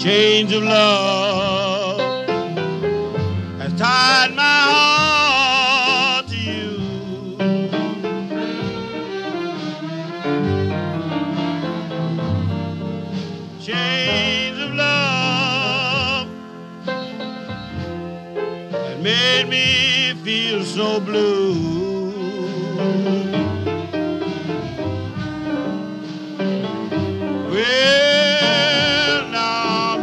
Chains of love has tied my heart to you. Chains of love that made me feel so blue.